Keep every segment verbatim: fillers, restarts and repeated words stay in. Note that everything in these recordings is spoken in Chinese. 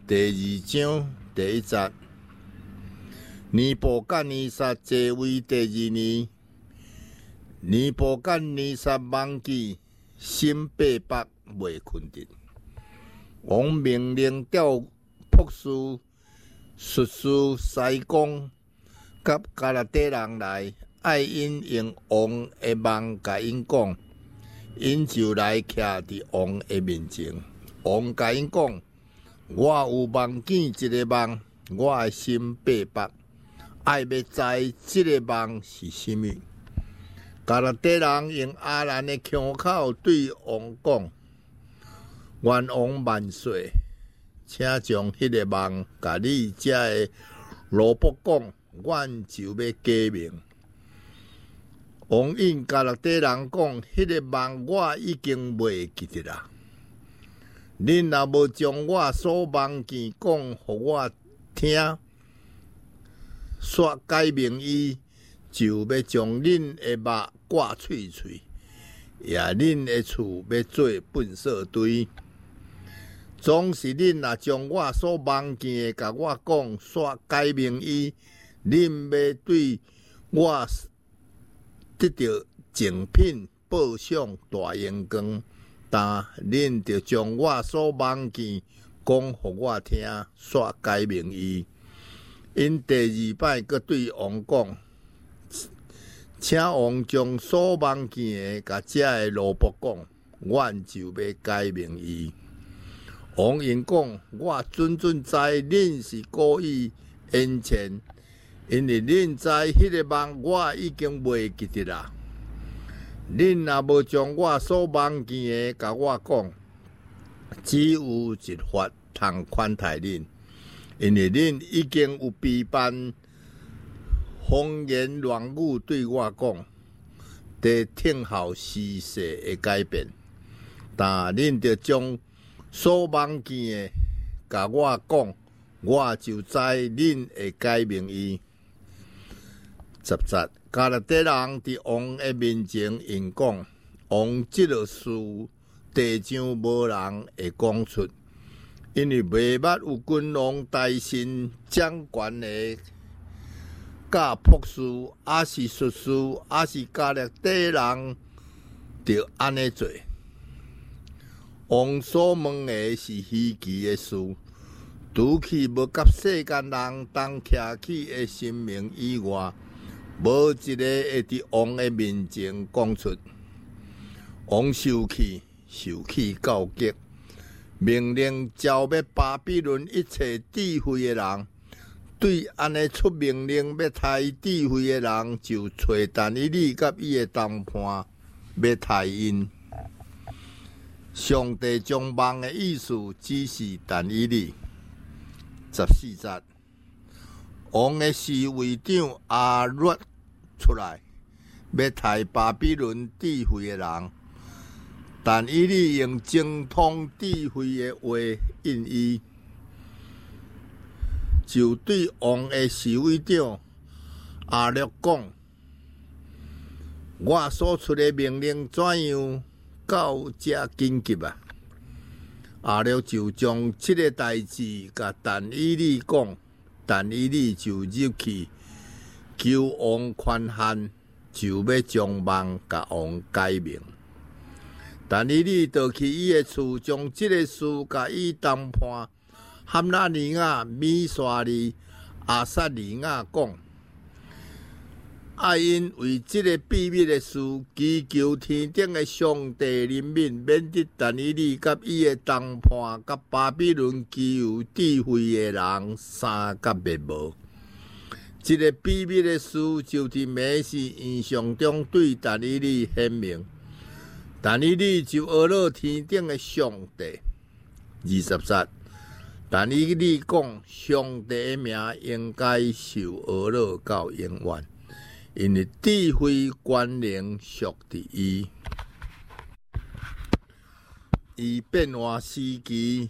第二章第一节，尼布甲尼撒继位第二年，尼布甲尼撒忘记心八百未困得，王命令调博士、术士、西公甲加勒底人来，爱因用王的梦甲因讲，因就来徛伫王的面前。王甲因讲：我有梦见一个梦，我的心八百，爱要知即个梦是啥物。加勒底人用阿兰的腔口对王讲：愿王万岁，请将迄个梦甲你遮的罗卜讲，阮就要假命。王应加勒底人讲：迄个梦我已经袂记得啦。恁若无将我所梦见讲互我听，煞改名义，就要将恁的肉挂喙喙，也恁的厝要做粪扫堆。总是恁若将我所梦见的甲我讲，煞改名义，恁要对我得到奖品报赏大阳光。但恁着将我所梦见讲互我听，煞改名义。因第二摆阁对王讲，请王将所梦见的甲遮的罗卜讲，阮就要改名义。王因讲：我准准知恁是故意引钱，因为恁知迄个梦我已经袂记得啦。恁若无将我所梦见的甲我讲，只有一法通款待恁，因为恁已经有批判风言乱语对我讲，得听候时势的改变。但恁着将所梦见的甲我讲，我就知恁会改名义。十节，加勒底人伫王的面前因讲，王即个事地上无人会讲出，因为未捌有君王大臣掌权的，甲博士，还是术士，还是加勒底人，着安尼做。王所问的是稀奇的事，除去无甲世间人当徛起的神明以外，无一个会伫王的面前讲出。王受气，受气告急，命令召要巴比伦一切智慧的人，对安尼出命令要杀智慧的人，就找但以理甲伊的同伴要杀因。上帝将梦的意思指示但以理。十四节，王的侍卫长阿略出来，要杀巴比伦智慧的人，但以理用精通智慧的话应伊，就对王的侍卫长阿略讲：我所出的命令怎样到这紧急啊？阿略就将这个代志甲但以理讲，但以理就入去求王宽限，就要将梦甲王改名。但以理倒去伊的厝，将这个事甲伊同伴含纳尼亚、米沙利、阿撒尼亚讲。爱因为这个秘密的事，祈求天顶的上帝怜悯，免得但以理甲伊的同伴甲巴比伦具有智慧的人三甲灭无。这个秘密的事，就伫美事印象中对但以理显明。但以理就学了天顶的上帝。二十节，但以理讲，上帝的名应该受学了到永远。因为智慧权能属伫伊，伊变化时期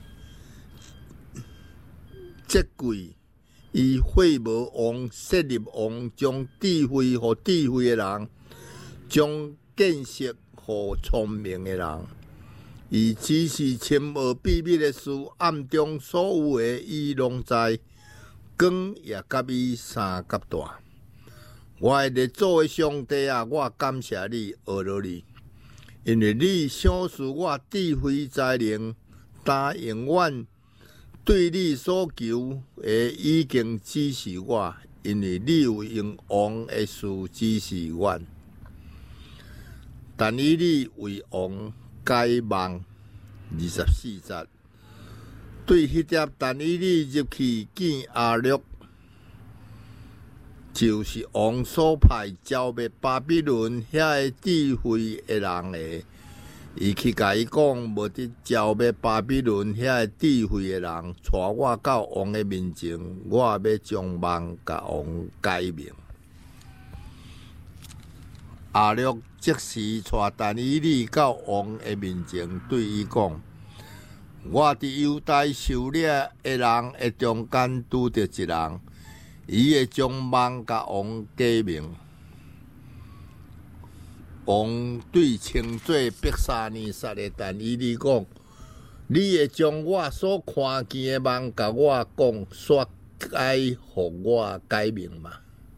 节贵，伊废无王，设立王，将智慧互智慧的人，将见识互聪明的人。 伊只是深奥秘密的事，暗中所有的伊拢知，光也甲伊三甲大。我的列祖的上帝啊，我感谢你，俄罗你，因为你赏赐我智慧才能，答应阮对你所求的已经指示我，因为你有用王的事指示阮。但以理为王解梦二十四节，对迄碟但以理入去见亚略，就是王所派消灭巴比伦遐个智慧的人的。伊去甲伊讲，无得消灭巴比伦遐个智慧的人，带我到王的面前，我要将梦甲王解明。亚略即时带但以理到王的面前，对伊讲：我伫犹大狩猎的人的中间拄着一人，伊会将梦甲王解明。王对称作伯沙尼撒的但以理讲：你会将我所看见的梦甲我讲，说解互我解明嘛？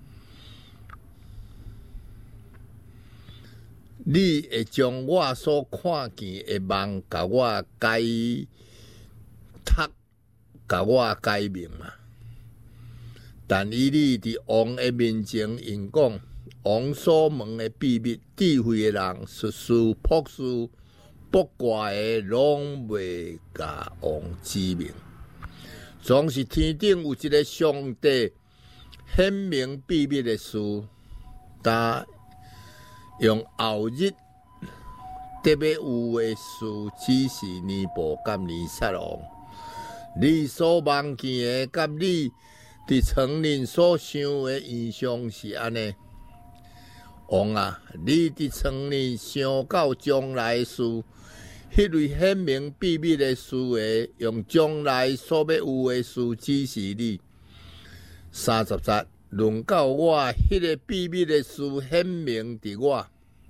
你会将我所看见的梦甲我解读，甲我解明嘛？但以理伫王的面前应讲，王所问的秘密，智慧的人、术士、博士、卜卦的，拢袂甲王指明。总是天顶有一个上帝显明秘密的事，但用后日特别有的事指示尼布甲尼撒王。你所望见的，甲你伫曾人所想的印象是安尼。王啊，你伫曾人想到将来的事，迄类显明秘密的事的，用将来所要有的事指示你。三十节，论到我，迄个秘密的事显明伫我，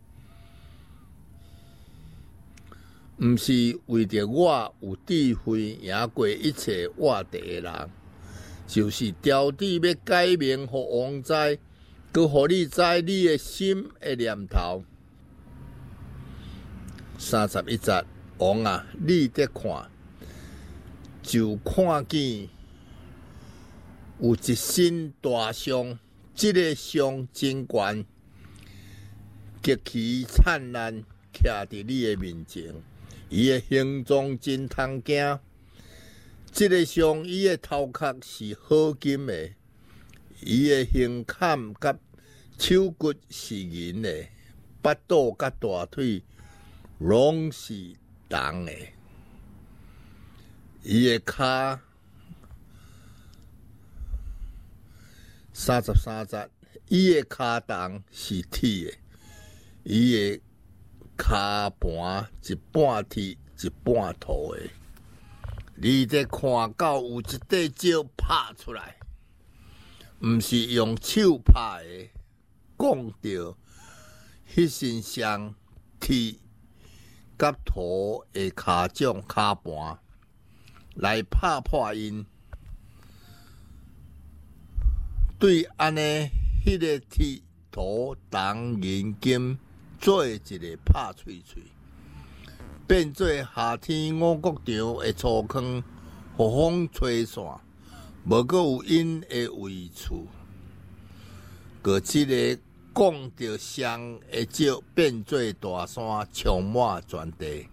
毋是为着我有智慧赢过一切活地的人，就是调旨要解明互王知，佮互你知你的心的念头。三十一节，王啊，你得看，就看见有一身大象，这个象真悬，极其灿烂，徛伫你的面前。伊的形状真通惊。这个象，伊的头壳是好金的，伊的胸坎甲手骨是银的，腹肚甲大腿拢是铜的。伊的骹，三十三节，伊的骹重是铁的，伊的骹盘一半铁一半土的。你得看到有一块石拍出来，毋是用手拍的，讲到迄身上铁甲土的骹掌骹盘来拍破因。对安尼，迄个铁土铜银金做一个拍碎碎，变做夏天五谷场的粗糠，互风吹散，无阁有因的位处。个即个讲到上的石变做大山，充满全地。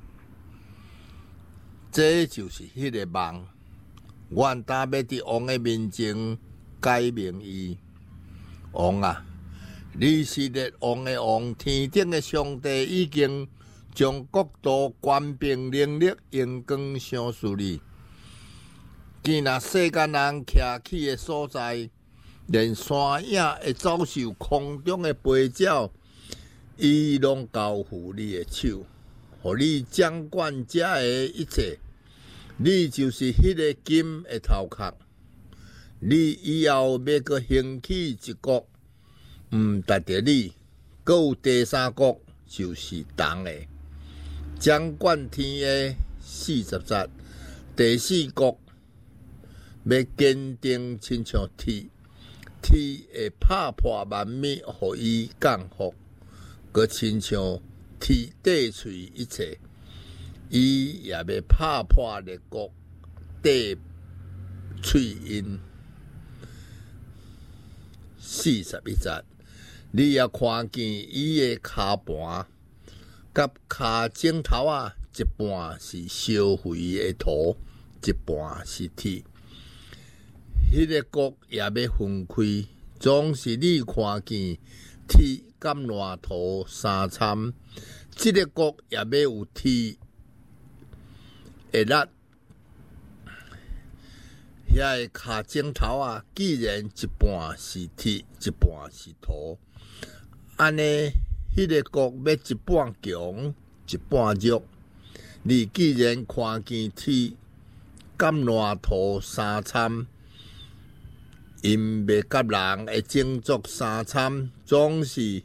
这就是迄个梦。阮当要伫王的面前解明伊。王啊，你是列王的王，天顶的上帝已经将国度、权柄、能力、荣光赏赐你。见那世间人徛起的所在，连山影会遭受空中的飞鸟，伊拢交付你的手，互你掌管这的一切。你就是迄个金的头壳。你以后要阁兴起一国，毋值得你，阁有第三国，就是铜的。 掌管天的四十节，第四国要坚定，亲像铁，铁会拍破万米，互伊降服，佮亲像铁底喙一切，伊也要拍破列国底喙因。四十一节，你也看见伊的骹盘，甲骹枕头啊，一半是烧肥的土，一半是铁。迄个国也要分开，总是你看见铁甲烂土相参，即、这个国也要有铁的力。遐个骹枕头啊，既然一半是铁，一半是土，安尼迄个国要一半强，一半弱。你既然看见铁甲烂土相参，因要甲人会种族相参，总是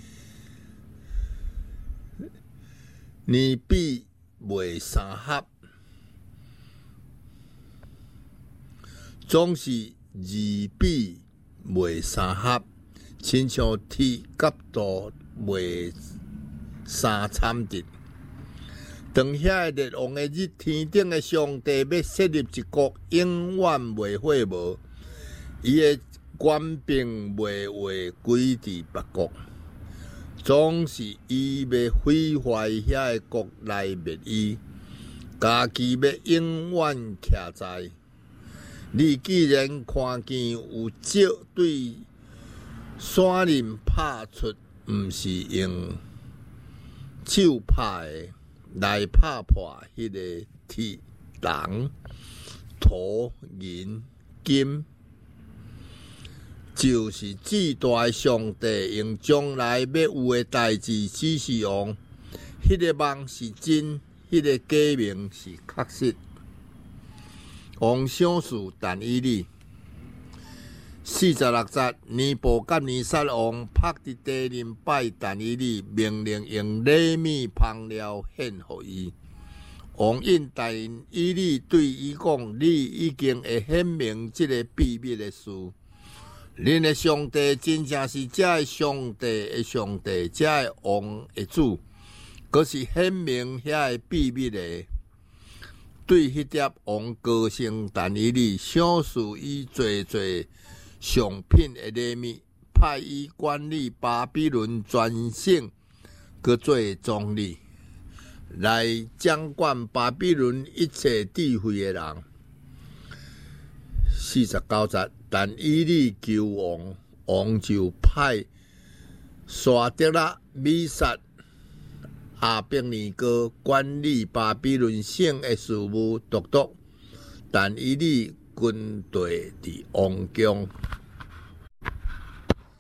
年比袂相合。总是二比袂相合，亲像铁甲土袂相参的。当遐个列王的日，天顶的上帝要设立一国，永远袂废无。伊的官兵袂话归伫别国，总是伊要毁坏遐个国内灭伊，家己要永远徛在。你既然看见有石对山林拍出，毋是用手拍的来拍破迄个铁、铜、土、银、金，就是至大的上帝用将来要有的代志指示王。迄、那个梦是真，迄、那个假名是确实。王小事但以理四十六节，尼布甲尼撒王拍伫第二摆但以理，命令用礼米香料献互伊。王应但以理对伊讲：“你已经会显明即个秘密的事。恁的上帝真正是这个上帝的上帝，这个王的主，佫是显明遐个秘密的。”对迄碟王高升但以理，赏赐伊做做上品的礼物，派伊管理巴比伦全省，佮做总理，来掌管巴比伦一切智慧的人。四十九节，但以理求王，王就派沙得拉、米煞、阿伯尼哥管理巴比伦省的事务，独独但以理军队伫王宫。